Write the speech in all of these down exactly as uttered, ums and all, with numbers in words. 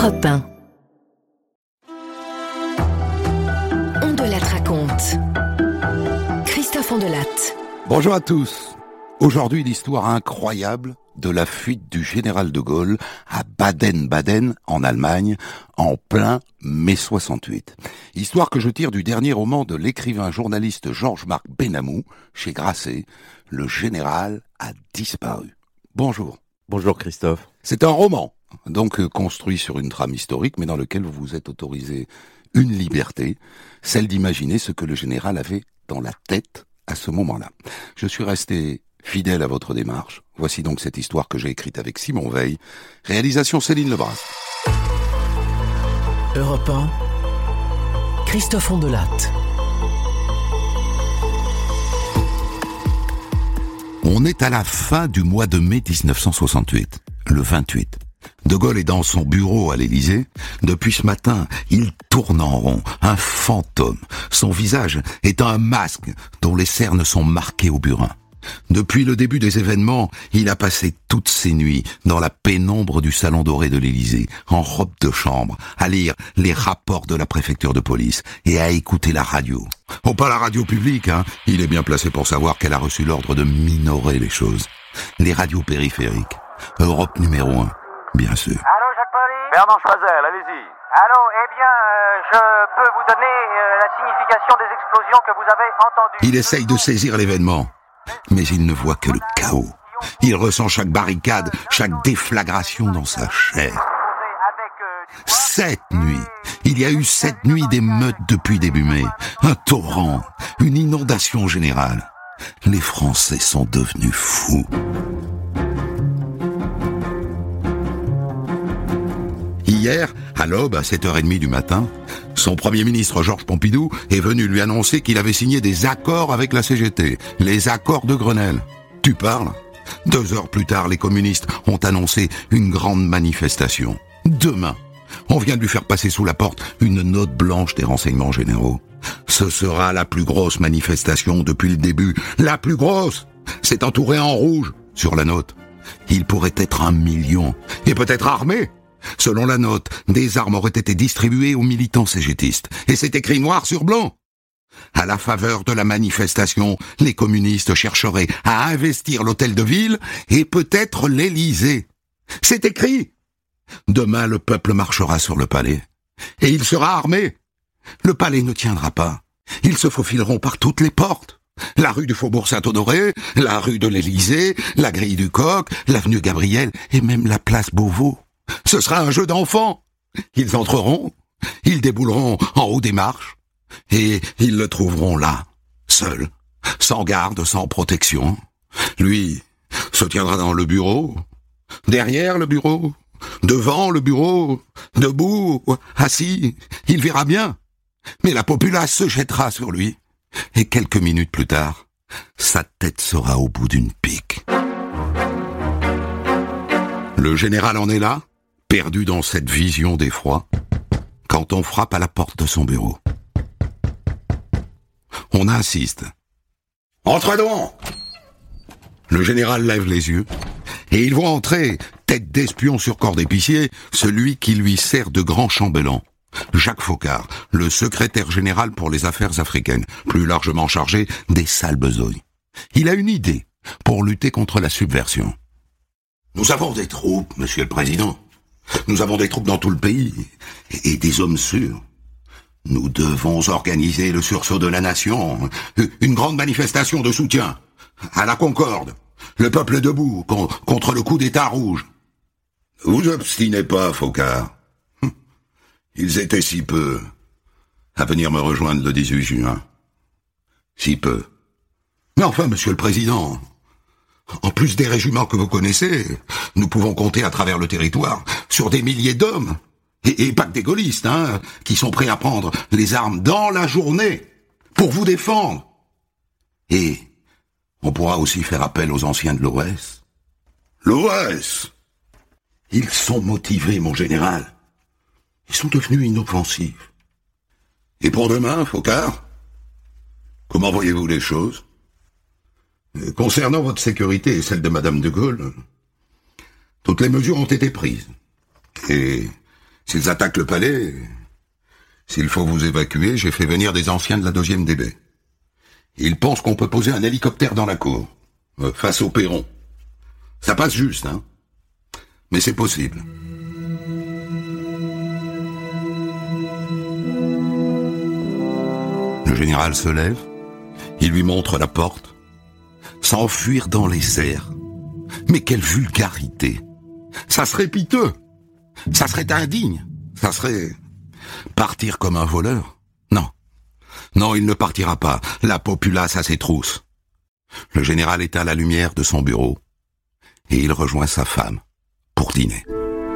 Europe un. Ondelatte raconte. Christophe Ondelatte. Bonjour à tous. Aujourd'hui, l'histoire incroyable de la fuite du général de Gaulle à Baden-Baden, en Allemagne, en plein mai soixante-huit. Histoire que je tire du dernier roman de l'écrivain journaliste Georges-Marc Benamou, chez Grasset. Le général a disparu. Bonjour. Bonjour Christophe. C'est un roman, donc euh, construit sur une trame historique, mais dans lequel vous vous êtes autorisé une liberté, celle d'imaginer ce que le général avait dans la tête à ce moment-là. Je suis resté fidèle à votre démarche. Voici donc cette histoire que j'ai écrite avec Simon Veil. Réalisation Céline Lebras. Europe un, Christophe Ondelatte. On est à la fin du mois de mai dix-neuf cent soixante-huit, le vingt-huit. De Gaulle est dans son bureau à l'Élysée. Depuis ce matin, il tourne en rond, un fantôme. Son visage est un masque dont les cernes sont marquées au burin. Depuis le début des événements, il a passé toutes ses nuits dans la pénombre du salon doré de l'Élysée, en robe de chambre, à lire les rapports de la préfecture de police et à écouter la radio. Oh, pas la radio publique, hein. Il est bien placé pour savoir qu'elle a reçu l'ordre de minorer les choses. Les radios périphériques. Europe numéro un, bien sûr. Allô, Jacques Paris ? Bernard Chvazel, allez-y. Allô, eh bien, euh, je peux vous donner euh, la signification des explosions que vous avez entendues. Il essaye de saisir l'événement, mais il ne voit que le chaos. Il ressent chaque barricade, chaque déflagration dans sa chair. Sept nuits. Il y a eu sept nuits d'émeutes depuis début mai. Un torrent, une inondation générale. Les Français sont devenus fous. Hier, à l'aube, à sept heures trente du matin, son premier ministre Georges Pompidou est venu lui annoncer qu'il avait signé des accords avec la C G T, les accords de Grenelle. Tu parles ? Deux heures plus tard, les communistes ont annoncé une grande manifestation. Demain, on vient de lui faire passer sous la porte une note blanche des renseignements généraux. Ce sera la plus grosse manifestation depuis le début. La plus grosse ! C'est entouré en rouge sur la note. Il pourrait être un million, et peut-être armé. Selon la note, des armes auraient été distribuées aux militants cégétistes. Et c'est écrit noir sur blanc. À la faveur de la manifestation, les communistes chercheraient à investir l'hôtel de ville et peut-être l'Élysée. C'est écrit. Demain, le peuple marchera sur le palais. Et il sera armé. Le palais ne tiendra pas. Ils se faufileront par toutes les portes. La rue du Faubourg Saint-Honoré, la rue de l'Élysée, la grille du Coq, l'avenue Gabriel et même la place Beauvau. Ce sera un jeu d'enfants. Ils entreront, ils débouleront en haut des marches, et ils le trouveront là, seul, sans garde, sans protection. Lui se tiendra dans le bureau, derrière le bureau, devant le bureau, debout, assis, il verra bien. Mais la populace se jettera sur lui, et quelques minutes plus tard, sa tête sera au bout d'une pique. Le général en est là, perdu dans cette vision d'effroi, quand on frappe à la porte de son bureau. On insiste. « Entre donc !» Le général lève les yeux, et il voit entrer, tête d'espion sur corps d'épicier, celui qui lui sert de grand chambellan, Jacques Faucard, le secrétaire général pour les affaires africaines, plus largement chargé des sales besognes. Il a une idée pour lutter contre la subversion. « Nous avons des troupes, monsieur le président. Nous avons des troupes dans tout le pays, et des hommes sûrs. Nous devons organiser le sursaut de la nation, une grande manifestation de soutien, à la Concorde, le peuple debout contre le coup d'État rouge. Vous obstinez pas, Faucard. Ils étaient si peu à venir me rejoindre le dix-huit juin. Si peu. Mais enfin, monsieur le président, en plus des régiments que vous connaissez, nous pouvons compter à travers le territoire sur des milliers d'hommes, et, et pas que des gaullistes, hein, qui sont prêts à prendre les armes dans la journée pour vous défendre. Et on pourra aussi faire appel aux anciens de l'O S. L'O S, ils sont motivés, mon général. Ils sont devenus inoffensifs. Et pour demain, Faucard, comment voyez-vous les choses ? Concernant votre sécurité et celle de Madame de Gaulle, toutes les mesures ont été prises. Et S'ils attaquent le palais, s'il faut vous évacuer, j'ai fait venir des anciens de la deuxième D B. Ils pensent qu'on peut poser un hélicoptère dans la cour, euh, face au perron. Ça passe juste, hein. Mais c'est possible. Le général se lève, il lui montre la porte. S'enfuir dans les serres. Mais quelle vulgarité! Ça serait piteux! Ça serait indigne! Ça serait... Partir comme un voleur? Non. Non, il ne partira pas. La populace a ses trousses. Le général éteint la lumière de son bureau et il rejoint sa femme pour dîner.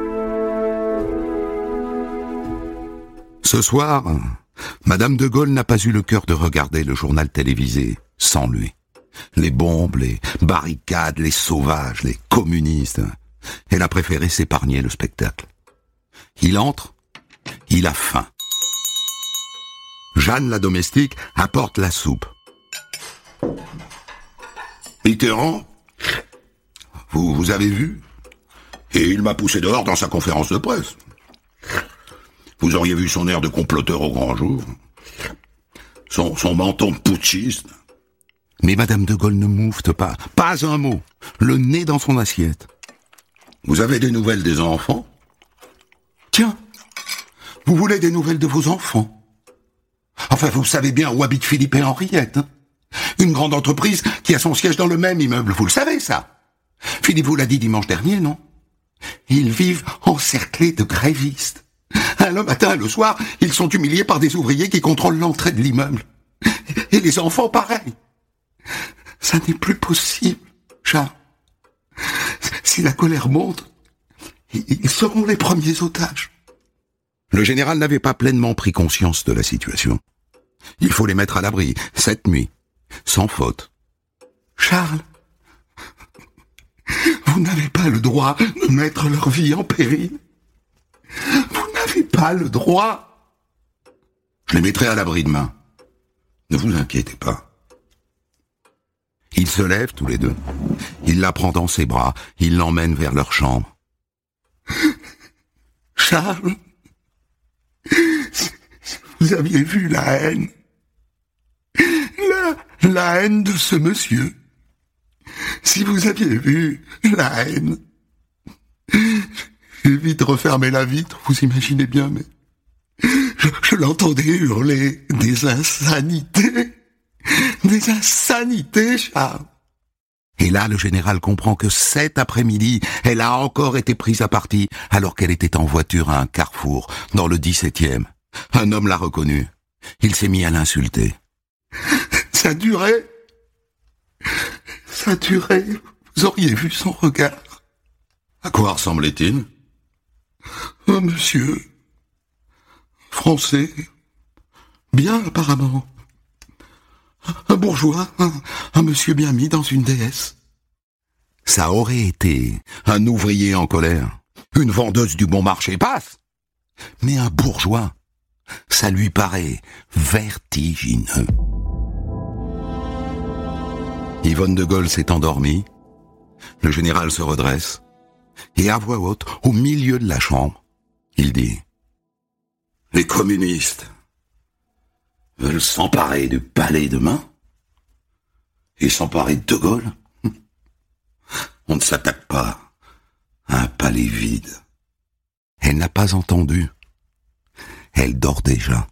Ce soir, Madame de Gaulle n'a pas eu le cœur de regarder le journal télévisé sans lui. Les bombes, les barricades, les sauvages, les communistes. Elle a préféré s'épargner le spectacle. Il entre, il a faim. Jeanne, la domestique, apporte la soupe. Mitterrand, vous, vous avez vu? Et il m'a poussé dehors dans sa conférence de presse. Vous auriez vu son air de comploteur au grand jour. Son, son menton de putschiste. Mais Madame de Gaulle ne moufte pas, pas un mot, le nez dans son assiette. Vous avez des nouvelles des enfants? Tiens, vous voulez des nouvelles de vos enfants? Enfin, vous savez bien où habitent Philippe et Henriette. Hein, une grande entreprise qui a son siège dans le même immeuble, vous le savez ça. Philippe vous l'a dit dimanche dernier, non? Ils vivent encerclés de grévistes. Le matin et le soir, ils sont humiliés par des ouvriers qui contrôlent l'entrée de l'immeuble. Et les enfants, pareil. Ça n'est plus possible, Charles. Si la colère monte, ils seront les premiers otages. Le général n'avait pas pleinement pris conscience de la situation. Il faut les mettre à l'abri, cette nuit, sans faute. Charles, vous n'avez pas le droit de mettre leur vie en péril. Vous n'avez pas le droit. Je les mettrai à l'abri demain. Ne vous inquiétez pas. Ils se lèvent tous les deux. Il la prend dans ses bras. Il l'emmène vers leur chambre. Charles, si vous aviez vu la haine, la, la haine de ce monsieur, si vous aviez vu la haine, j'ai vite refermé la vitre, vous imaginez bien, mais je, je l'entendais hurler des insanités. Des insanités, Charles. Et là, le général comprend que cet après-midi, elle a encore été prise à partie alors qu'elle était en voiture à un carrefour, dans le dix-septième. Un homme l'a reconnue. Il s'est mis à l'insulter. Ça durait. Ça durait. Vous auriez vu son regard. À quoi ressemblait-il? Un monsieur. Français. Bien, apparemment. Un bourgeois, un, un monsieur bien mis dans une déesse. Ça aurait été un ouvrier en colère, une vendeuse du bon marché, passe. Mais un bourgeois, ça lui paraît vertigineux. Yvonne de Gaulle s'est endormie. Le général se redresse. Et à voix haute, au milieu de la chambre, il dit « Les communistes veulent s'emparer du palais demain et s'emparer de De Gaulle. On ne s'attaque pas à un palais vide. » Elle n'a pas entendu. Elle dort déjà.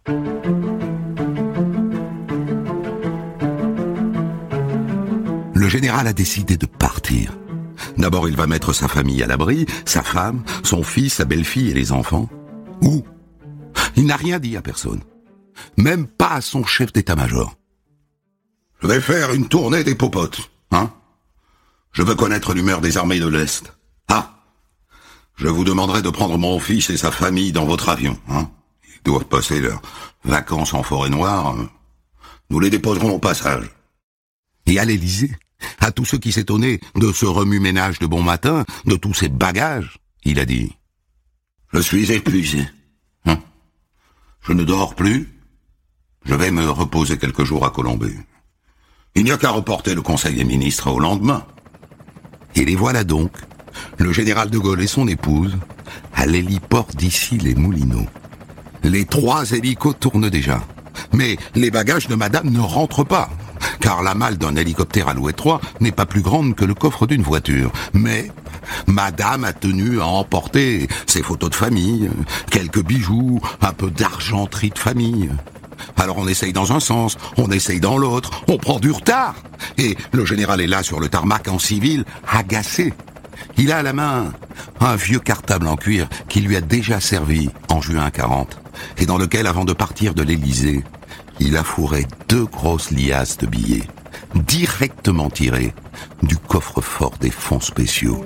Le général a décidé de partir. D'abord, il va mettre sa famille à l'abri, sa femme, son fils, sa belle-fille et les enfants. Où? Il n'a rien dit à personne. Même pas à son chef d'état-major. Je vais faire une tournée des popotes, hein? Je veux connaître l'humeur des armées de l'Est. Ah! Je vous demanderai de prendre mon fils et sa famille dans votre avion, hein? Ils doivent passer leurs vacances en forêt noire. Nous les déposerons au passage. Et à l'Élysée, à tous ceux qui s'étonnaient de ce remue-ménage de bon matin, de tous ces bagages, il a dit « Je suis épuisé. Hein? Je ne dors plus. Je vais me reposer quelques jours à Colombey. Il n'y a qu'à reporter le Conseil des ministres au lendemain. » Et les voilà donc, le général de Gaulle et son épouse, à l'héliport d'Issy-les-Moulineaux. Les trois hélicos tournent déjà. Mais les bagages de madame ne rentrent pas, car la malle d'un hélicoptère Alouette trois n'est pas plus grande que le coffre d'une voiture. Mais madame a tenu à emporter ses photos de famille, quelques bijoux, un peu d'argenterie de famille. Alors on essaye dans un sens, on essaye dans l'autre, on prend du retard. Et le général est là sur le tarmac en civil, agacé. Il a à la main un vieux cartable en cuir qui lui a déjà servi en juin quarante, et dans lequel, avant de partir de l'Élysée, il a fourré deux grosses liasses de billets, directement tirés du coffre-fort des fonds spéciaux.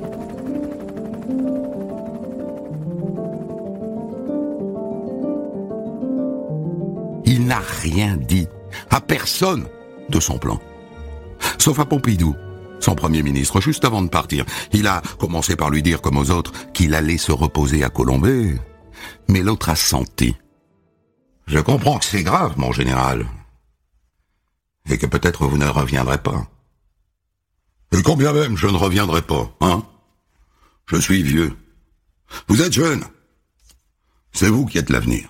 Il n'a rien dit à personne de son plan, sauf à Pompidou, son premier ministre, juste avant de partir. Il a commencé par lui dire, comme aux autres, qu'il allait se reposer à Colombey, mais l'autre a senti. Je comprends que c'est grave, mon général, et que peut-être vous ne reviendrez pas. Et combien même je ne reviendrai pas, hein? Je suis vieux. Vous êtes jeune. C'est vous qui êtes l'avenir.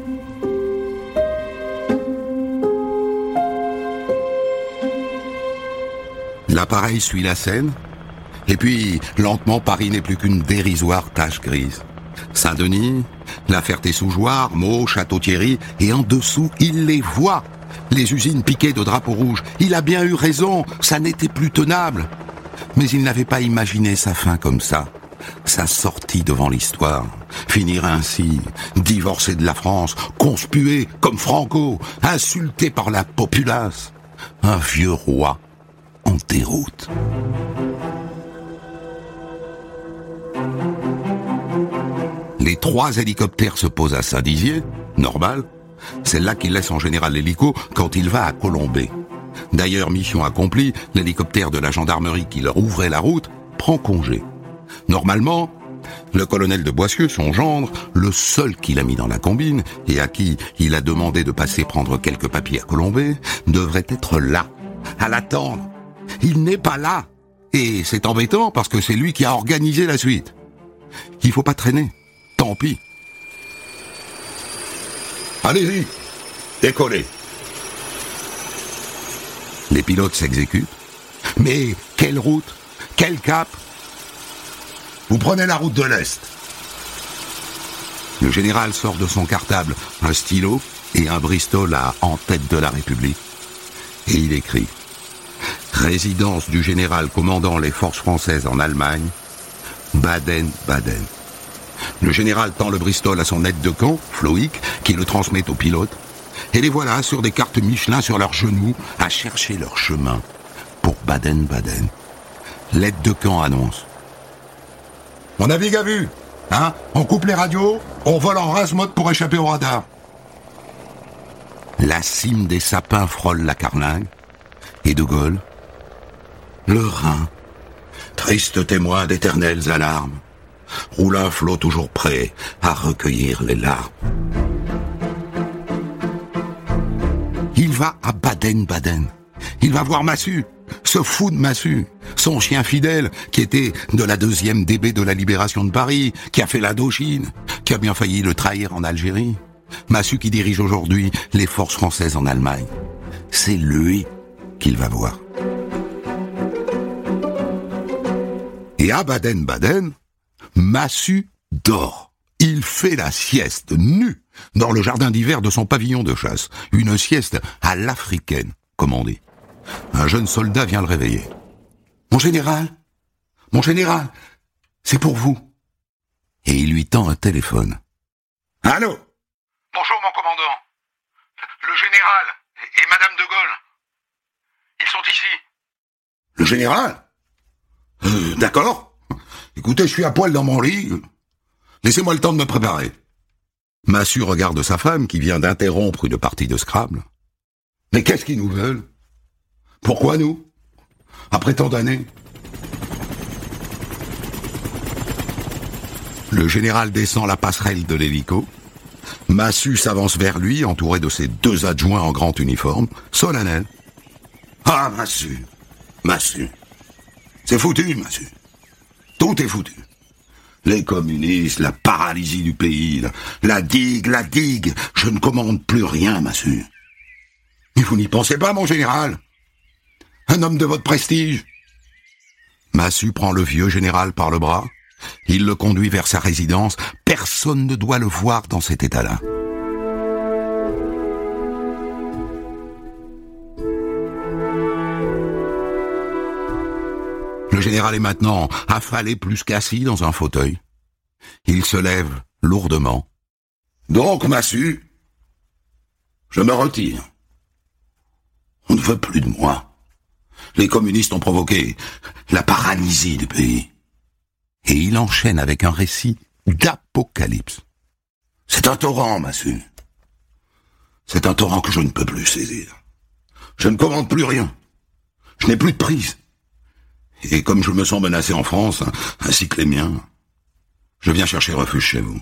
L'appareil suit la scène, et puis, lentement, Paris n'est plus qu'une dérisoire tache grise. Saint-Denis, La Ferté-sous-Jouarre, Meaux, Château-Thierry, et en dessous, il les voit. Les usines piquées de drapeaux rouges. Il a bien eu raison, ça n'était plus tenable. Mais il n'avait pas imaginé sa fin comme ça. Sa sortie devant l'histoire. Finir ainsi, divorcé de la France, conspué comme Franco, insulté par la populace. Un vieux roi en déroute. Les trois hélicoptères se posent à Saint-Dizier, normal. C'est là qu'il laisse en général l'hélico quand il va à Colombey. D'ailleurs, mission accomplie, l'hélicoptère de la gendarmerie qui leur ouvrait la route prend congé. Normalement, le colonel de Boissieu, son gendre, le seul qu'il a mis dans la combine et à qui il a demandé de passer prendre quelques papiers à Colombey, devrait être là, à l'attendre. Il n'est pas là. Et c'est embêtant parce que c'est lui qui a organisé la suite. Il faut pas traîner. Tant pis. Allez-y, décollez. Les pilotes s'exécutent. Mais quelle route? Quel cap? Vous prenez la route de l'Est. Le général sort de son cartable un stylo et un Bristol à en tête de la République. Et il écrit: résidence du général commandant les forces françaises en Allemagne, Baden-Baden. Le général tend le Bristol à son aide de camp, Floïc, qui le transmet au pilote. Et les voilà sur des cartes Michelin sur leurs genoux à chercher leur chemin pour Baden-Baden. L'aide de camp annonce: on navigue à vue, hein? On coupe les radios, on vole en rase-mode pour échapper au radar. La cime des sapins frôle la carlingue, et De Gaulle, le Rhin, triste témoin d'éternelles alarmes, roule un flot toujours prêt à recueillir les larmes. Il va à Baden-Baden. Il va voir Massu, se fout de Massu, son chien fidèle, qui était de la deuxième D B de la libération de Paris, qui a fait l'Indochine, qui a bien failli le trahir en Algérie. Massu qui dirige aujourd'hui les forces françaises en Allemagne. C'est lui qu'il va voir. Et à Baden-Baden, Massu dort. Il fait la sieste, nu, dans le jardin d'hiver de son pavillon de chasse. Une sieste à l'africaine, comme on dit. Un jeune soldat vient le réveiller. « Mon général, mon général, c'est pour vous. » Et il lui tend un téléphone. « Allô ? Bonjour, mon commandant. Le général et Madame de Gaulle. Ils sont ici. »« Le général ? euh, D'accord. Écoutez, je suis à poil dans mon lit. Laissez-moi le temps de me préparer. » Massu regarde sa femme qui vient d'interrompre une partie de Scrabble. « Mais qu'est-ce qu'ils nous veulent ? Pourquoi nous ? Après tant d'années ?» Le général descend la passerelle de l'hélico. Massu s'avance vers lui, entouré de ses deux adjoints en grand uniforme, solennel. « Ah, Massu, Massu, c'est foutu, Massu. Tout est foutu. Les communistes, la paralysie du pays, la, la digue, la digue. Je ne commande plus rien, Massu. Mais vous n'y pensez pas, mon général? Un homme de votre prestige. Massu prend le vieux général par le bras. Il le conduit vers sa résidence. Personne ne doit le voir dans cet état-là. Le général est maintenant affalé plus qu'assis dans un fauteuil. Il se lève lourdement. Donc, Massu, je me retire. On ne veut plus de moi. Les communistes ont provoqué la paralysie du pays. Et il enchaîne avec un récit d'apocalypse. C'est un torrent, Massu. C'est un torrent que je ne peux plus saisir. Je ne commande plus rien. Je n'ai plus de prise. Et comme je me sens menacé en France, ainsi que les miens, je viens chercher refuge chez vous.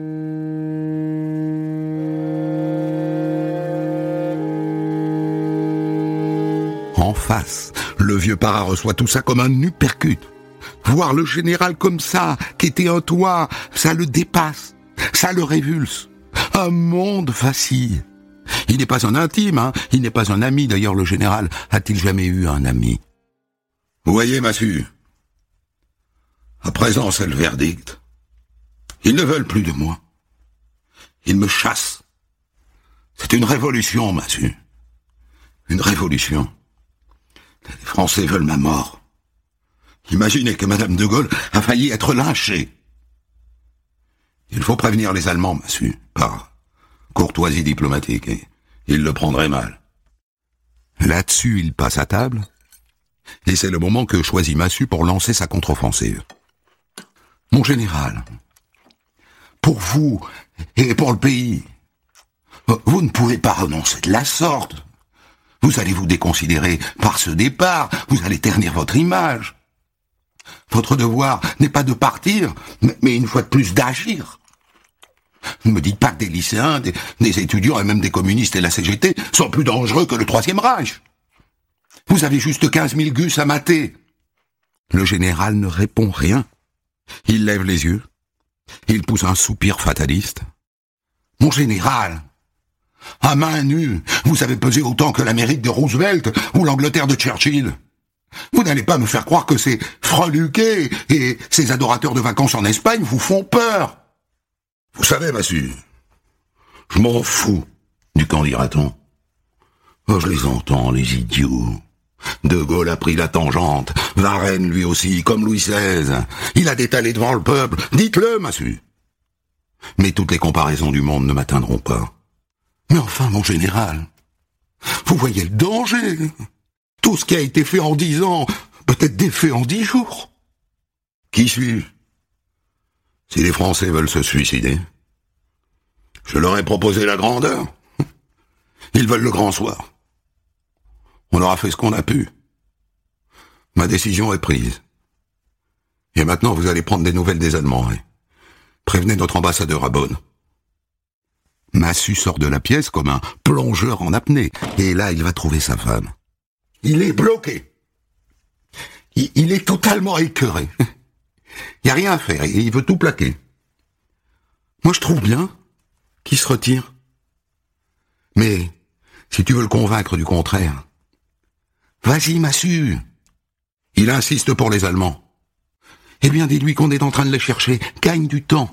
En face, le vieux para reçoit tout ça comme un uppercut. Voir le général comme ça, qui était un toit, ça le dépasse, ça le révulse. Un monde vacille. Il n'est pas un intime, hein, il n'est pas un ami. D'ailleurs, le général a-t-il jamais eu un ami? Vous voyez, Massu, à présent c'est le verdict. Ils ne veulent plus de moi. Ils me chassent. C'est une révolution, Massu. Une révolution. Les Français veulent ma mort. Imaginez que Madame de Gaulle a failli être lynchée. Il faut prévenir les Allemands, Massu, par courtoisie diplomatique, et ils le prendraient mal. Là-dessus, il passe à table, et c'est le moment que choisit Massu pour lancer sa contre-offensive. Mon général, pour vous et pour le pays, vous ne pouvez pas renoncer de la sorte. Vous allez vous déconsidérer par ce départ, vous allez ternir votre image. Votre devoir n'est pas de partir, mais une fois de plus d'agir. Ne me dites pas que des lycéens, des, des étudiants et même des communistes et la C G T sont plus dangereux que le Troisième Reich. Vous avez juste quinze mille gus à mater. Le général ne répond rien. Il lève les yeux. Il pousse un soupir fataliste. Mon général, à main nue, vous avez pesé autant que l'Amérique de Roosevelt ou l'Angleterre de Churchill. Vous n'allez pas me faire croire que ces freluquets et ces adorateurs de vacances en Espagne vous font peur. Vous savez, Massu, je m'en fous du camp dira-t-on. Oh, je les entends, les idiots. De Gaulle a pris la tangente, Varenne lui aussi, comme Louis seize. Il a détalé devant le peuple, dites-le, Massu. Mais toutes les comparaisons du monde ne m'atteindront pas. Mais enfin, mon général, vous voyez le danger. Tout ce qui a été fait en dix ans peut être défait en dix jours. Qui suis-je? Si les Français veulent se suicider, je leur ai proposé la grandeur. Ils veulent le grand soir. On leur a fait ce qu'on a pu. Ma décision est prise. Et maintenant, vous allez prendre des nouvelles des Allemands. Et prévenez notre ambassadeur à Bonn. Massu sort de la pièce comme un plongeur en apnée. Et là, il va trouver sa femme. Il est bloqué. Il, il est totalement écœuré. Il n'y a rien à faire. Il veut tout plaquer. Moi, je trouve bien qu'il se retire. Mais si tu veux le convaincre du contraire, vas-y, Massu. Il insiste pour les Allemands. Eh bien, dis-lui qu'on est en train de les chercher. Gagne du temps.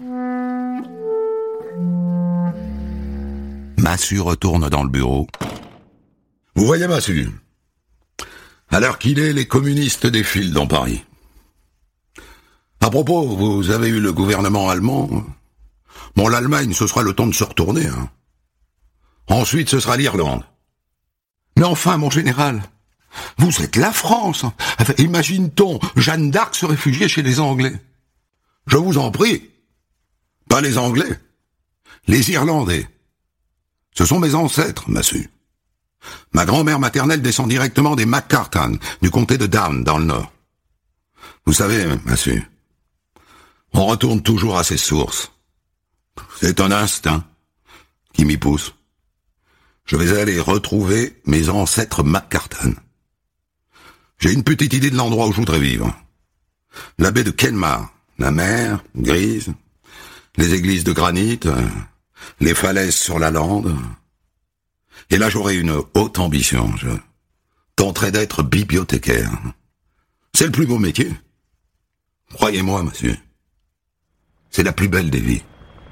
Massu retourne dans le bureau. Vous voyez, Massu, à l'heure qu'il est, les communistes défilent dans Paris. À propos, vous avez eu le gouvernement allemand. Bon, l'Allemagne, ce sera le temps de se retourner. Hein. Ensuite, ce sera l'Irlande. Mais enfin, mon général, vous êtes la France. Enfin, imagine-t-on Jeanne d'Arc se réfugier chez les Anglais? Je vous en prie. Pas les Anglais. Les Irlandais. Ce sont mes ancêtres, Massu. Ma grand-mère maternelle descend directement des McCartan, du comté de Down, dans le nord. Vous savez, Massu, on retourne toujours à ses sources. C'est un instinct qui m'y pousse. Je vais aller retrouver mes ancêtres McCartan. J'ai une petite idée de l'endroit où je voudrais vivre. La baie de Kenmare, La mer, grise, les églises de granit, les falaises sur la lande. Et là, j'aurais une haute ambition. Je tenterais d'être bibliothécaire. C'est le plus beau métier. Croyez-moi, monsieur. C'est la plus belle des vies.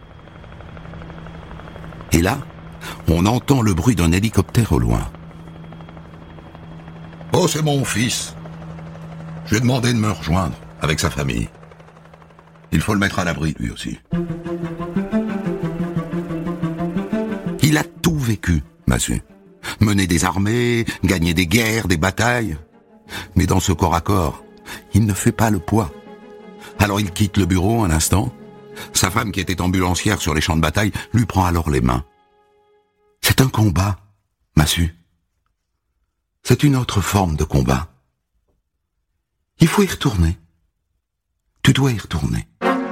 Et là, on entend le bruit d'un hélicoptère au loin. Oh, c'est mon fils. Je lui ai demandé de me rejoindre avec sa famille. Il faut le mettre à l'abri, lui aussi. Il a tout vécu, monsieur. Mener des armées, gagner des guerres, des batailles. Mais dans ce corps à corps, il ne fait pas le poids. Alors il quitte le bureau un instant. Sa femme, qui était ambulancière sur les champs de bataille, lui prend alors les mains. C'est un combat, Massu. C'est une autre forme de combat. Il faut y retourner. Tu dois y retourner.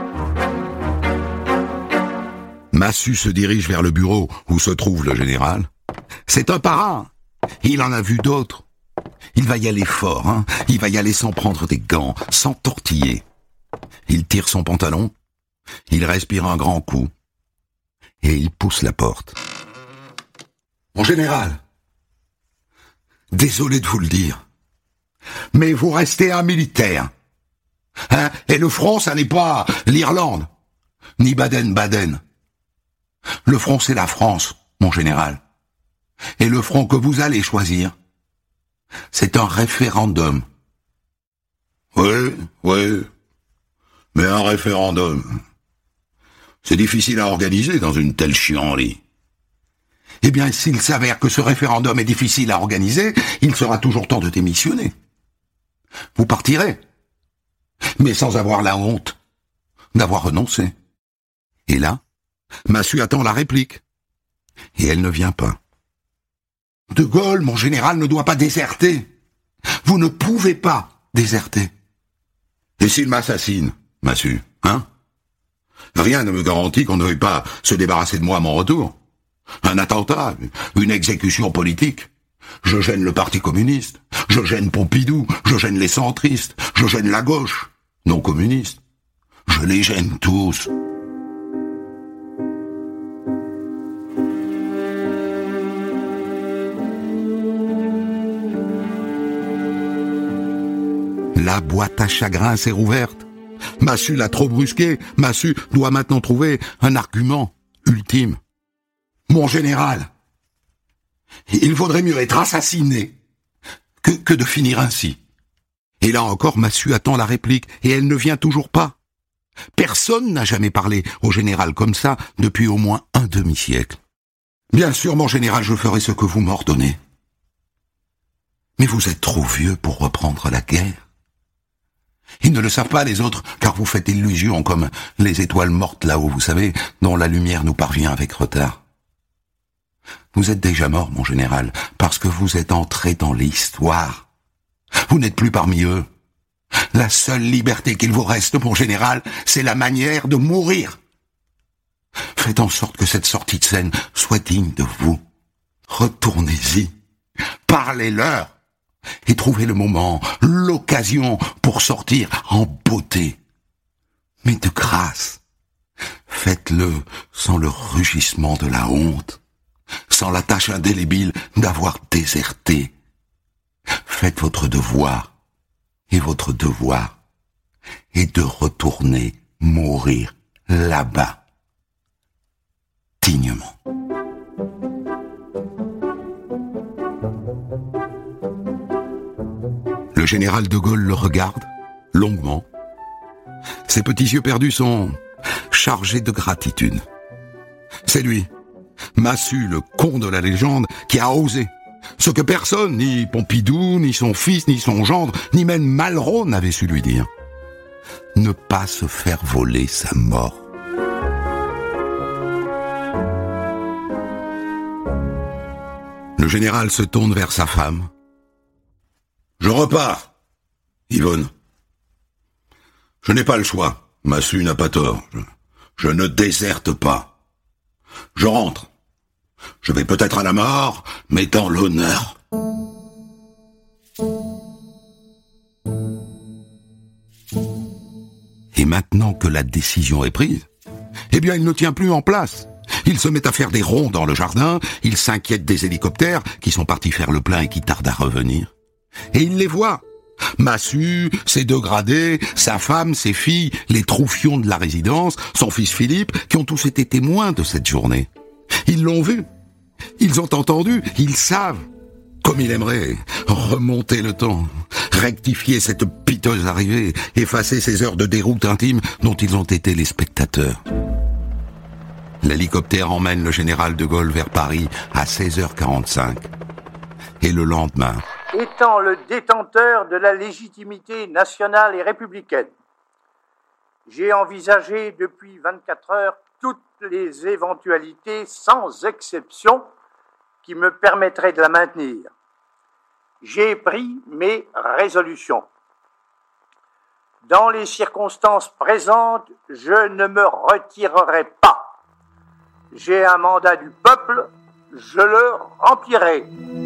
Massu se dirige vers le bureau où se trouve le général. C'est un parrain. Il en a vu d'autres. Il va y aller fort, hein. Il va y aller sans prendre des gants, sans tortiller. Il tire son pantalon. Il respire un grand coup. Et il pousse la porte. Mon général, désolé de vous le dire, mais vous restez un militaire. Hein? Et le front, ça n'est pas l'Irlande, ni Baden-Baden. Le front, c'est la France, mon général. Et le front que vous allez choisir, c'est un référendum. Oui, oui, mais un référendum, c'est difficile à organiser dans une telle chienlit. Eh bien, s'il s'avère que ce référendum est difficile à organiser, il sera toujours temps de démissionner. Vous partirez, mais sans avoir la honte d'avoir renoncé. Et là, Massu attend la réplique. Et elle ne vient pas. De Gaulle, mon général, ne doit pas déserter. Vous ne pouvez pas déserter. Et s'il m'assassine, Massu, hein? Rien ne me garantit qu'on ne veuille pas se débarrasser de moi à mon retour. Un attentat, une exécution politique. Je gêne le Parti communiste, je gêne Pompidou, je gêne les centristes, je gêne la gauche, non communiste. Je les gêne tous. La boîte à chagrin s'est rouverte. Massu l'a trop brusqué. Massu doit maintenant trouver un argument ultime. Mon général, il vaudrait mieux être assassiné que, que de finir ainsi. Et là encore, Massu attend la réplique, et elle ne vient toujours pas. Personne n'a jamais parlé au général comme ça depuis au moins un demi-siècle. Bien sûr, mon général, je ferai ce que vous m'ordonnez. Mais vous êtes trop vieux pour reprendre la guerre. Ils ne le savent pas, les autres, car vous faites illusion comme les étoiles mortes là-haut, vous savez, dont la lumière nous parvient avec retard. Vous êtes déjà mort, mon général, parce que vous êtes entré dans l'histoire. Vous n'êtes plus parmi eux. La seule liberté qu'il vous reste, mon général, c'est la manière de mourir. Faites en sorte que cette sortie de scène soit digne de vous. Retournez-y. Parlez-leur. Et trouvez le moment, l'occasion pour sortir en beauté. Mais de grâce, faites-le sans le rugissement de la honte, sans la tâche indélébile d'avoir déserté. Faites votre devoir, et votre devoir est de retourner mourir là-bas, dignement. Le général de Gaulle le regarde, longuement. Ses petits yeux perdus sont chargés de gratitude. C'est lui, Massu, le con de la légende, qui a osé. Ce que personne, ni Pompidou, ni son fils, ni son gendre, ni même Malraux n'avait su lui dire. Ne pas se faire voler sa mort. Le général se tourne vers sa femme. Je repars, Yvonne. Je n'ai pas le choix. Massu n'a pas tort. Je, je ne déserte pas. Je rentre. Je vais peut-être à la mort, mais dans l'honneur. Et maintenant que la décision est prise, eh bien il ne tient plus en place. Il se met à faire des ronds dans le jardin, il s'inquiète des hélicoptères qui sont partis faire le plein et qui tardent à revenir. Et il les voit. Massu, ses deux gradés, sa femme, ses filles, les troufions de la résidence, son fils Philippe, qui ont tous été témoins de cette journée. Ils l'ont vu, ils ont entendu, ils savent. Comme il aimerait remonter le temps, rectifier cette piteuse arrivée, effacer ces heures de déroute intime dont ils ont été les spectateurs. L'hélicoptère emmène le général de Gaulle vers Paris à seize heures quarante-cinq. Et le lendemain... Étant le détenteur de la légitimité nationale et républicaine, j'ai envisagé depuis vingt-quatre heures toutes les éventualités, sans exception, qui me permettraient de la maintenir. J'ai pris mes résolutions. Dans les circonstances présentes, je ne me retirerai pas. J'ai un mandat du peuple, je le remplirai.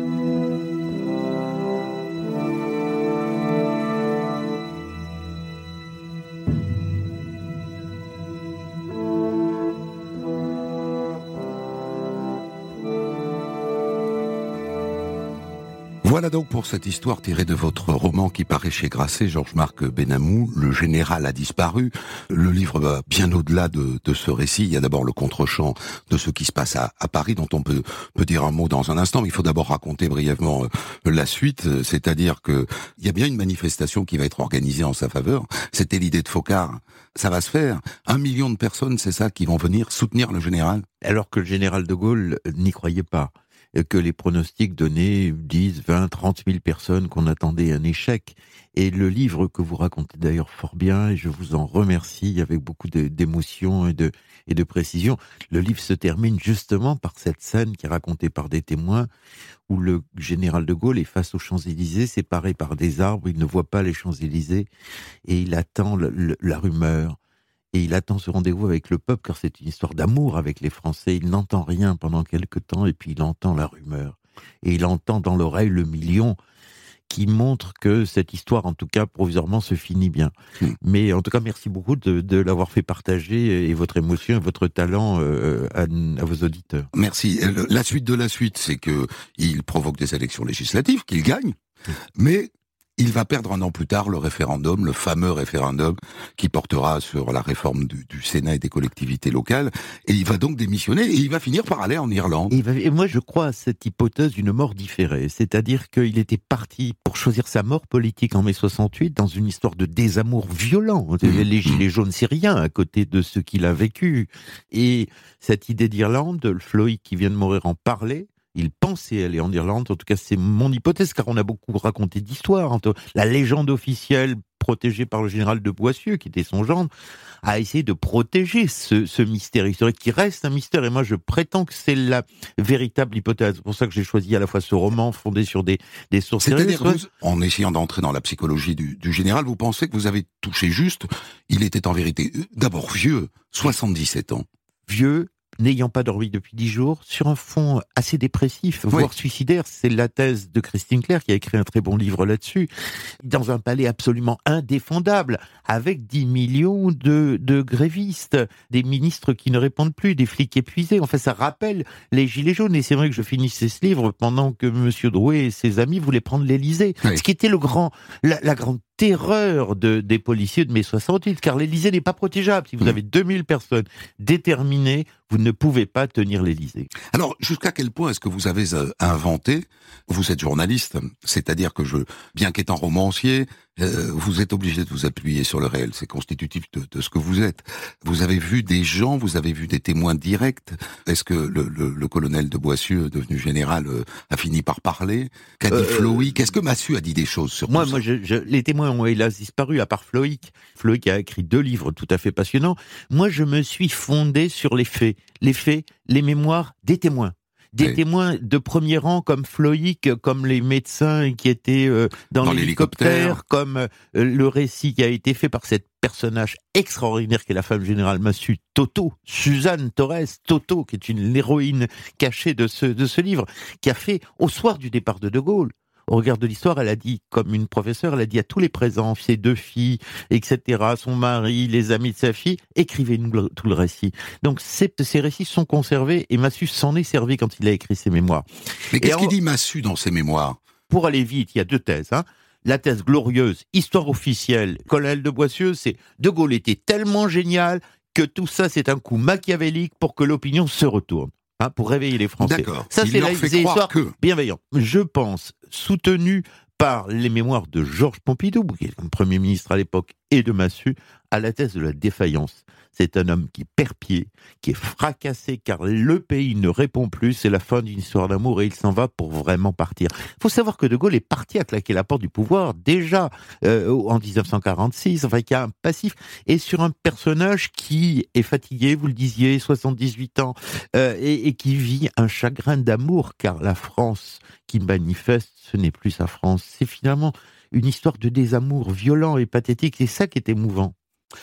Voilà donc pour cette histoire tirée de votre roman qui paraît chez Grasset, Georges-Marc Benamou, Le général a disparu. Le livre va bien au-delà de, de ce récit. Il y a d'abord le contre-champ de ce qui se passe à, à Paris, dont on peut, peut dire un mot dans un instant. Mais il faut d'abord raconter brièvement euh, la suite, c'est-à-dire que il y a bien une manifestation qui va être organisée en sa faveur. C'était l'idée de Focard. Ça va se faire. Un million de personnes, c'est ça, qui vont venir soutenir le général. Alors que le général de Gaulle n'y croyait pas. Que les pronostics donnaient dix, vingt, trente mille personnes, qu'on attendait un échec. Et le livre que vous racontez d'ailleurs fort bien, et je vous en remercie avec beaucoup de, d'émotion et de, et de précision, le livre se termine justement par cette scène qui est racontée par des témoins où le général de Gaulle est face aux Champs-Élysées, séparé par des arbres, il ne voit pas les Champs-Élysées et il attend le, le, la rumeur. Et il attend ce rendez-vous avec le peuple, car c'est une histoire d'amour avec les Français. Il n'entend rien pendant quelque temps, et puis il entend la rumeur. Et il entend dans l'oreille le million, qui montre que cette histoire, en tout cas, provisoirement, se finit bien. Mmh. Mais en tout cas, merci beaucoup de, de l'avoir fait partager, et votre émotion et votre talent euh, à, à vos auditeurs. Merci. La suite de la suite, c'est que il provoque des élections législatives, qu'il gagne, mmh. mais... il va perdre un an plus tard le référendum, le fameux référendum qui portera sur la réforme du, du Sénat et des collectivités locales. Et il va donc démissionner et il va finir par aller en Irlande. Et, va, et moi, je crois à cette hypothèse d'une mort différée. C'est-à-dire qu'il était parti pour choisir sa mort politique en mai soixante-huit dans une histoire de désamour violent. Mmh. Les Gilets jaunes, c'est rien à côté de ce qu'il a vécu. Et cette idée d'Irlande, le Floyd qui vient de mourir en parlait. Il pensait aller en Irlande, en tout cas c'est mon hypothèse, car on a beaucoup raconté d'histoires. La légende officielle, protégée par le général de Boissieu, qui était son gendre, a essayé de protéger ce, ce mystère historique qui reste un mystère. Et moi je prétends que c'est la véritable hypothèse. C'est pour ça que j'ai choisi à la fois ce roman fondé sur des, des sources sérieuses. C'est-à-dire, vous, en essayant d'entrer dans la psychologie du, du général, vous pensez que vous avez touché juste. Il était en vérité d'abord vieux, soixante-dix-sept ans. Vieux, n'ayant pas dormi depuis dix jours, sur un fond assez dépressif, voire oui. suicidaire. C'est la thèse de Christine Clair, qui a écrit un très bon livre là-dessus. Dans un palais absolument indéfendable, avec dix millions de, de grévistes, des ministres qui ne répondent plus, des flics épuisés. En fait, ça rappelle les Gilets jaunes. Et c'est vrai que je finissais ce livre pendant que M. Drouet et ses amis voulaient prendre l'Élysée. Oui. Ce qui était le grand, la, la grande terreur de, des policiers de mai soixante-huit, car l'Élysée n'est pas protégeable. Si vous avez deux mille personnes déterminées, vous ne pouvez pas tenir l'Élysée. Alors, jusqu'à quel point est-ce que vous avez euh, inventé, vous êtes journaliste, c'est-à-dire que je, bien qu'étant romancier, euh, vous êtes obligé de vous appuyer sur le réel, c'est constitutif de, de ce que vous êtes. Vous avez vu des gens, vous avez vu des témoins directs. Est-ce que le, le, le colonel de Boissieu, devenu général, euh, a fini par parler? Qu'a dit euh, Floyd? Qu'est-ce que Massu a dit des choses sur moi, tout moi, ça? je, je, les témoins ont hélas disparu, à part Floyd. Floyd a écrit deux livres tout à fait passionnants. Moi, je me suis fondé sur les faits. Les faits, les mémoires des témoins. Des oui. témoins de premier rang comme Floïc, comme les médecins qui étaient euh, dans, dans l'hélicoptère, l'hélicoptère, comme euh, le récit qui a été fait par cette personnage extraordinaire qui est la femme générale Massu, Toto, Suzanne Torres, Toto, qui est une héroïne cachée de ce, de ce livre, qui a fait, au soir du départ de De Gaulle, au regard de l'histoire, elle a dit, comme une professeure, elle a dit à tous les présents, ses deux filles, et cetera, son mari, les amis de sa fille, écrivez-nous le, tout le récit. Donc ces, ces récits sont conservés et Massu s'en est servi quand il a écrit ses mémoires. Mais qu'est-ce en, qu'il dit Massu dans ses mémoires? Pour aller vite, il y a deux thèses. Hein. La thèse glorieuse, histoire officielle, colonel de Boissieu, c'est De Gaulle était tellement génial que tout ça c'est un coup machiavélique pour que l'opinion se retourne. Hein, pour réveiller les Français. D'accord. Ça, il c'est leur la fait histoire croire que... bienveillante. Je pense, soutenu par les mémoires de Georges Pompidou, qui est le Premier ministre à l'époque, et de Massu, à la thèse de la défaillance. C'est un homme qui perd pied, qui est fracassé car le pays ne répond plus, c'est la fin d'une histoire d'amour et il s'en va pour vraiment partir. Il faut savoir que De Gaulle est parti à claquer la porte du pouvoir déjà euh, en dix-neuf cent quarante-six, enfin qui a un passif, et sur un personnage qui est fatigué, vous le disiez, soixante-dix-huit ans, euh, et, et qui vit un chagrin d'amour car la France qui manifeste, ce n'est plus sa France, c'est finalement une histoire de désamour violent et pathétique, c'est ça qui est émouvant.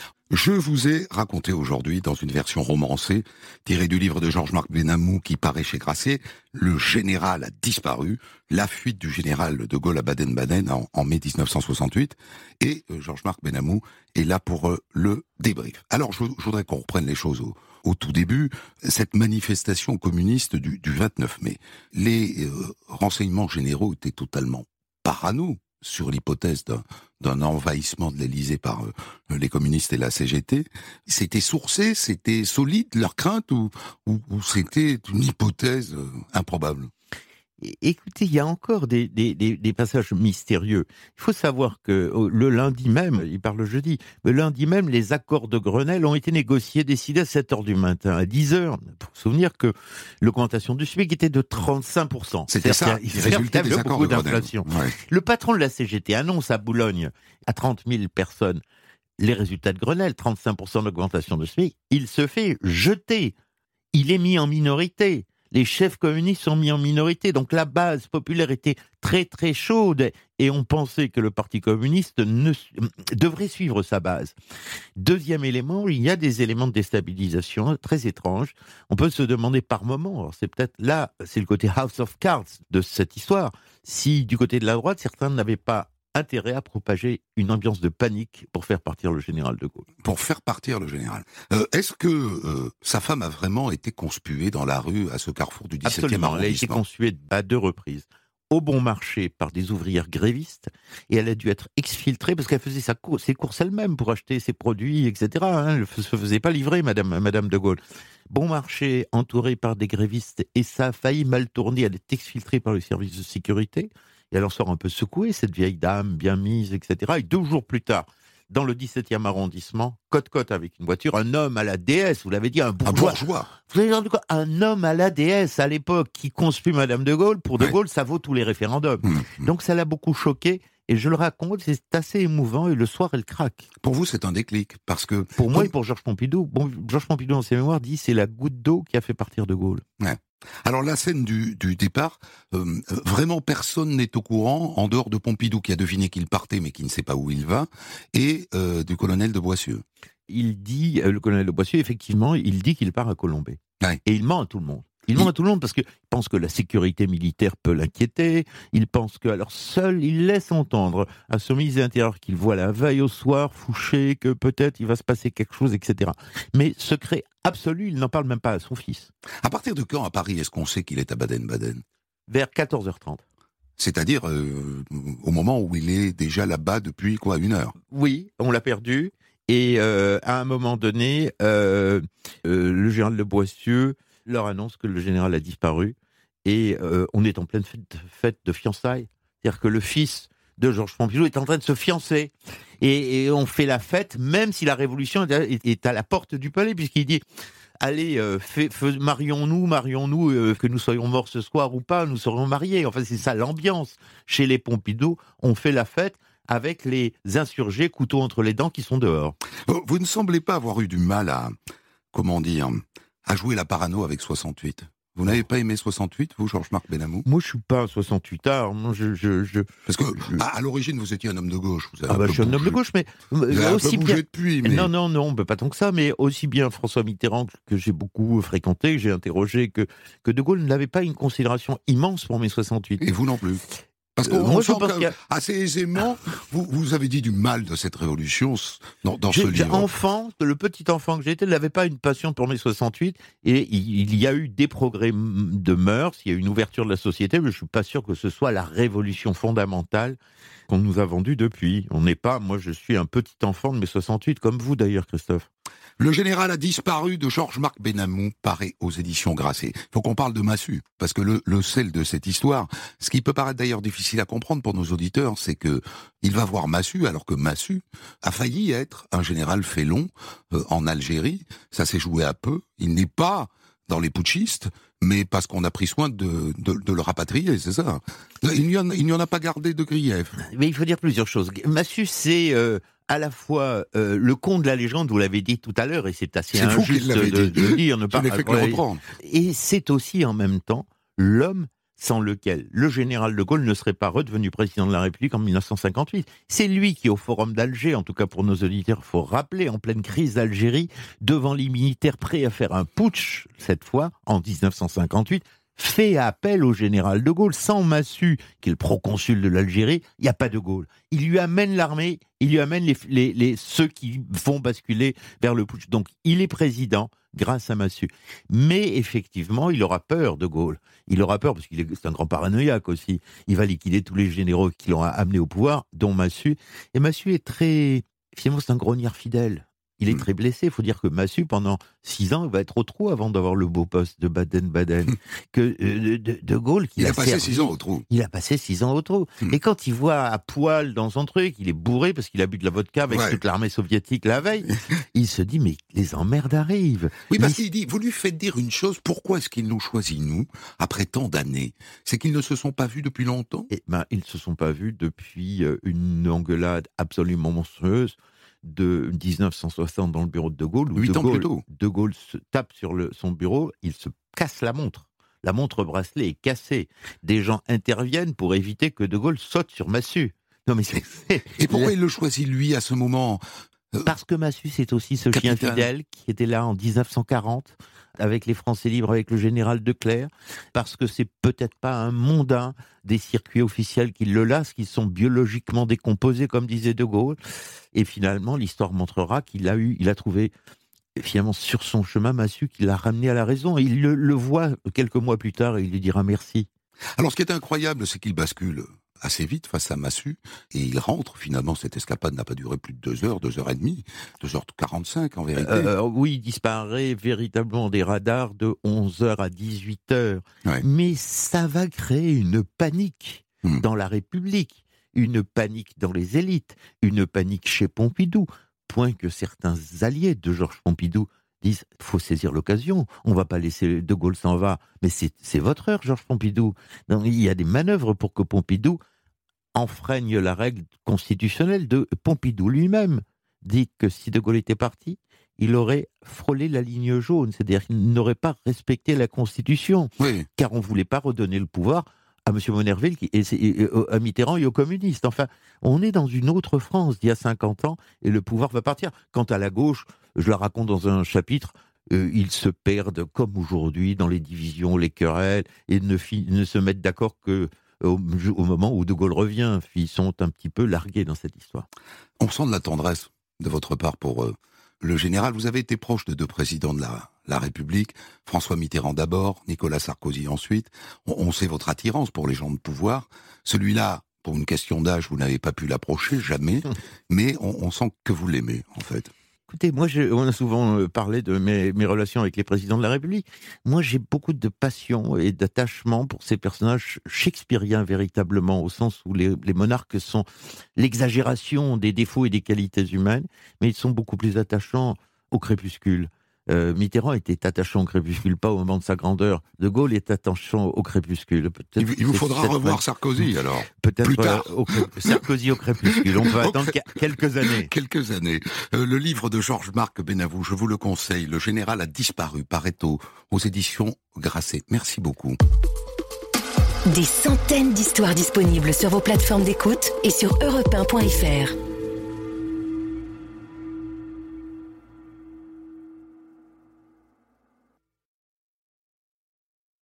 Je vous ai raconté aujourd'hui, dans une version romancée, tirée du livre de Georges-Marc Benamou qui paraît chez Grasset, le général a disparu, la fuite du général de Gaulle à Baden-Baden en, en mai dix-neuf cent soixante-huit, et euh, Georges-Marc Benamou est là pour euh, le débrief. Alors je, je voudrais qu'on reprenne les choses au, au tout début, cette manifestation communiste du, du vingt-neuf mai. Les euh, renseignements généraux étaient totalement parano sur l'hypothèse d'un, d'un envahissement de l'Élysée par euh, les communistes et la C G T. C'était sourcé, c'était solide, leur crainte, ou, ou, ou c'était une hypothèse euh, improbable? Écoutez, il y a encore des, des, des, des passages mystérieux. Il faut savoir que le lundi même, il parle le jeudi, le lundi même, les accords de Grenelle ont été négociés, décidés à sept heures du matin. À dix heures, pour se souvenir que l'augmentation du SMIC était de trente-cinq pour cent. C'était ça, il le résultat des accords de Grenelle. Ouais. Le patron de la C G T annonce à Boulogne, à trente mille personnes, les résultats de Grenelle, trente-cinq pour cent d'augmentation de SMIC. Il se fait jeter. Il est mis en minorité. Les chefs communistes sont mis en minorité, donc la base populaire était très très chaude et on pensait que le Parti communiste ne, devrait suivre sa base. Deuxième élément, il y a des éléments de déstabilisation très étranges. On peut se demander par moment, alors c'est peut-être là, c'est le côté House of Cards de cette histoire, si du côté de la droite, certains n'avaient pas intérêt à propager une ambiance de panique pour faire partir le général de Gaulle. Pour faire partir le général. Euh, est-ce que euh, sa femme a vraiment été conspuée dans la rue à ce carrefour du dix-septième arrondissement ? Elle a été conspuée à deux reprises. Au Bon Marché par des ouvrières grévistes et elle a dû être exfiltrée parce qu'elle faisait sa cour- ses courses elle-même pour acheter ses produits, et cetera. Hein. Elle ne se faisait pas livrer, Madame, Madame de Gaulle. Bon Marché entouré par des grévistes et ça a failli mal tourner. Elle est exfiltrée par le service de sécurité. Et elle en sort un peu secouée, cette vieille dame, bien mise, et cetera. Et deux jours plus tard, dans le dix-septième arrondissement, côte-côte avec une voiture, un homme à la déesse, vous l'avez dit, un bourgeois. Un bourgeois. Vous avez entendu quoi ? Un homme à la déesse, à l'époque, qui conspue Madame de Gaulle. Pour de ouais. Gaulle, ça vaut tous les référendums. Mmh. Donc ça l'a beaucoup choqué. Et je le raconte, c'est assez émouvant. Et le soir, elle craque. Pour vous, c'est un déclic, parce que... Pour moi et pour Georges Pompidou. Bon, Georges Pompidou, dans ses mémoires, dit c'est la goutte d'eau qui a fait partir de Gaulle. Ouais. Alors la scène du, du départ, euh, vraiment personne n'est au courant, en dehors de Pompidou qui a deviné qu'il partait mais qui ne sait pas où il va, et euh, du colonel de Boissieu. Il dit, euh, le colonel de Boissieu, effectivement, il dit qu'il part à Colombey. Ouais. Et il ment à tout le monde. Il ment à tout le monde parce qu'il pense que la sécurité militaire peut l'inquiéter. Il pense que, alors seul, il laisse entendre à son ministre de l'Intérieur qu'il voit la veille au soir, Fouché, que peut-être il va se passer quelque chose, et cetera. Mais secret absolu, il n'en parle même pas à son fils. À partir de quand, à Paris, est-ce qu'on sait qu'il est à Baden-Baden ? Vers quatorze heures trente. C'est-à-dire euh, au moment où il est déjà là-bas depuis, quoi, une heure ? Oui, on l'a perdu. Et euh, à un moment donné, euh, euh, le général de Boissieu leur annonce que le général a disparu et euh, on est en pleine fête, fête de fiançailles. C'est-à-dire que le fils de Georges Pompidou est en train de se fiancer et, et on fait la fête même si la révolution est, est à la porte du palais puisqu'il dit allez, euh, fait, fait, marions-nous, marions-nous, euh, que nous soyons morts ce soir ou pas, nous serons mariés. Enfin, c'est ça l'ambiance. Chez les Pompidou, on fait la fête avec les insurgés, couteau entre les dents, qui sont dehors. Vous ne semblez pas avoir eu du mal à, comment dire, à jouer la parano avec soixante-huit. Vous n'avez pas aimé soixante-huit, vous, Georges-Marc Benamou ? Moi, je suis pas un soixante-huitard. Moi, je, je, je. Parce que je... à, à l'origine, vous étiez un homme de gauche. Vous avez ah bah, je suis un homme de gauche, mais vous avez aussi un peu bougé bien. Depuis, mais... Non, non, non, pas tant que ça, mais aussi bien François Mitterrand que j'ai beaucoup fréquenté, que j'ai interrogé, que que De Gaulle n'avait pas une considération immense pour mai soixante-huit. Et vous non plus. Parce qu'on Euh, moi, sent je pense que, qu'il y a- assez aisément, vous, vous avez dit du mal de cette révolution dans, dans ce J'ai- j'ai livre. Enfant, le petit enfant que j'étais n'avait pas une passion pour mai soixante-huit, et il, il y a eu des progrès m- de mœurs, il y a eu une ouverture de la société, mais je suis pas sûr que ce soit la révolution fondamentale qu'on nous a vendue depuis. On n'est pas, moi je suis un petit enfant de mai soixante-huit, comme vous d'ailleurs, Christophe. Le général a disparu de Georges-Marc Benamou paraît aux éditions Grasset. Il faut qu'on parle de Massu, parce que le, le sel de cette histoire, ce qui peut paraître d'ailleurs difficile à comprendre pour nos auditeurs, c'est que il va voir Massu, alors que Massu a failli être un général félon euh, en Algérie. Ça s'est joué à peu. Il n'est pas dans les putschistes, mais parce qu'on a pris soin de, de, de le rapatrier, c'est ça. Il n'y en, il n'y en a pas gardé de grief. Mais il faut dire plusieurs choses. Massu, c'est euh, à la fois euh, le con de la légende, vous l'avez dit tout à l'heure, et c'est assez C'est vous qui injuste l'avez de, dit. de le dire. Ne Je pas, n'ai fait que le ouais, reprendre. Et c'est aussi en même temps l'homme sans lequel le général de Gaulle ne serait pas redevenu président de la République en mille neuf cent cinquante-huit. C'est lui qui, au Forum d'Alger, en tout cas pour nos auditeurs, il faut rappeler, en pleine crise d'Algérie, devant les militaires prêts à faire un putsch, cette fois, en dix-neuf cent cinquante-huit, fait appel au général de Gaulle. Sans Massu, qui est le proconsul de l'Algérie, il n'y a pas de Gaulle. Il lui amène l'armée, il lui amène les, les, les, ceux qui vont basculer vers le putsch. Donc, il est président grâce à Massu. Mais effectivement, il aura peur de Gaulle. Il aura peur, parce qu'il est, c'est un grand paranoïaque aussi. Il va liquider tous les généraux qui l'ont amené au pouvoir, dont Massu. Et Massu est très... Finalement, c'est un grognard fidèle. Il est très blessé. Il faut dire que Massu, pendant six ans, il va être au trou avant d'avoir le beau poste de Baden-Baden. Que euh, de, de Gaulle, qui Il a, a passé servi, six ans au trou. il a passé six ans au trou. Hmm. Et quand il voit à poil dans son truc, il est bourré parce qu'il a bu de la vodka avec Ouais. toute l'armée soviétique la veille, il se dit, mais les emmerdes arrivent. Oui, parce Mais- qu'il dit, vous lui faites dire une chose, pourquoi est-ce qu'il nous choisit, nous, après tant d'années? C'est qu'ils ne se sont pas vus depuis longtemps? Eh ben, ils ne se sont pas vus depuis euh, une engueulade absolument monstrueuse de dix-neuf cent soixante dans le bureau de De Gaulle, où Huit De ans plus Gaulle, tôt. De Gaulle se tape sur le, son bureau, il se casse la montre. La montre bracelet est cassée. Des gens interviennent pour éviter que De Gaulle saute sur Massu. Non mais c'est... Et pourquoi il le choisit, lui, à ce moment? Parce que Massu, c'est aussi ce Capitaine. chien fidèle qui était là en dix-neuf cent quarante avec les Français libres, avec le général Declercq, parce que c'est peut-être pas un mondain des circuits officiels qui le lassent, qui sont biologiquement décomposés, comme disait De Gaulle. Et finalement, l'histoire montrera qu'il a eu, il a trouvé finalement sur son chemin Massu, qui l'a ramené à la raison. Et il le, le voit quelques mois plus tard et il lui dira merci. Alors, ce qui est incroyable, c'est qu'il bascule assez vite face à Massu, et il rentre, finalement, cette escapade n'a pas duré plus de deux heures, deux heures et demie, deux heures quarante-cinq en vérité. Euh, oui, il disparaît véritablement des radars de onze heures à dix-huit heures. Ouais. Mais ça va créer une panique Hmm. dans la République, une panique dans les élites, une panique chez Pompidou, point que certains alliés de Georges Pompidou disent « faut saisir l'occasion, on va pas laisser De Gaulle s'en va, mais c'est, c'est votre heure, Georges Pompidou ». Donc, il y a des manœuvres pour que Pompidou enfreigne la règle constitutionnelle. De Pompidou lui-même dit que si De Gaulle était parti, il aurait frôlé la ligne jaune, c'est-à-dire qu'il n'aurait pas respecté la Constitution, Oui. car on ne voulait pas redonner le pouvoir à M. Monerville, qui, et, et, et, à Mitterrand et aux communistes. Enfin, on est dans une autre France d'il y a cinquante ans, et le pouvoir va partir. Quant à la gauche, je la raconte dans un chapitre, euh, ils se perdent, comme aujourd'hui, dans les divisions, les querelles, et ne, fi- ne se mettent d'accord que au, au moment où De Gaulle revient. Ils sont un petit peu largués dans cette histoire. On sent de la tendresse de votre part pour euh, le général. Vous avez été proche de deux présidents de la, la République, François Mitterrand d'abord, Nicolas Sarkozy ensuite. On, on sait votre attirance pour les gens de pouvoir. Celui-là, pour une question d'âge, vous n'avez pas pu l'approcher, jamais, mais on, on sent que vous l'aimez, en fait. Écoutez, moi, je, on a souvent parlé de mes, mes relations avec les présidents de la République. Moi, j'ai beaucoup de passion et d'attachement pour ces personnages shakespeariens, véritablement, au sens où les, les monarques sont l'exagération des défauts et des qualités humaines, mais ils sont beaucoup plus attachants au crépuscule. Euh, Mitterrand était attachant au crépuscule, pas au moment de sa grandeur. De Gaulle est attachant au crépuscule. Peut-être Il, il vous c'est faudra cette revoir fois- Sarkozy, alors. Peut-être plus tard. euh, au cré- Sarkozy au crépuscule. On peut attendre que- quelques années. Quelques années. Euh, le livre de Georges-Marc Benamou, je vous le conseille. Le général a disparu, paraît aux, aux éditions Grasset. Merci beaucoup. Des centaines d'histoires disponibles sur vos plateformes d'écoute et sur europe un point f r.